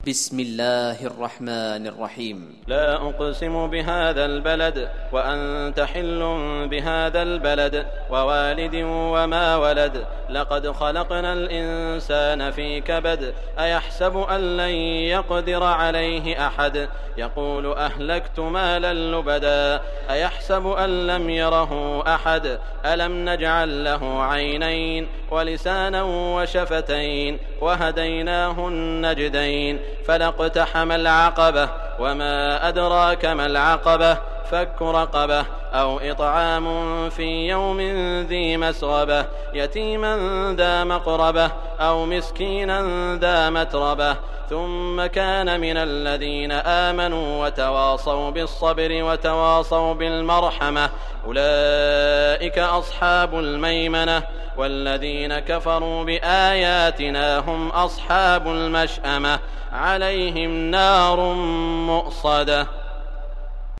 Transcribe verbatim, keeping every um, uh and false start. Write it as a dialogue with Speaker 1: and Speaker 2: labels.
Speaker 1: بسم الله الرحمن الرحيم.
Speaker 2: لا أقسم بهذا البلد وأنت حل بهذا البلد ووالد وما ولد لقد خلقنا الإنسان في كبد أيحسب أن لن يقدر عليه أحد يقول أهلكت مالا لبدا أيحسب أن لم يره أحد ألم نجعل له عينين ولسانا وشفتين وهديناه النجدين فلاقتحم العقبة وما أدراك ما العقبة فك رقبة أو إطعام في يوم ذي مسغبة يتيما ذا مقربة أو مسكينا ذا متربة ثم كان من الذين آمنوا وتواصوا بالصبر وتواصوا بالمرحمة أولئك أصحاب الميمنة والذين كفروا بآياتنا هم أصحاب المشأمة عليهم نار مؤصدة.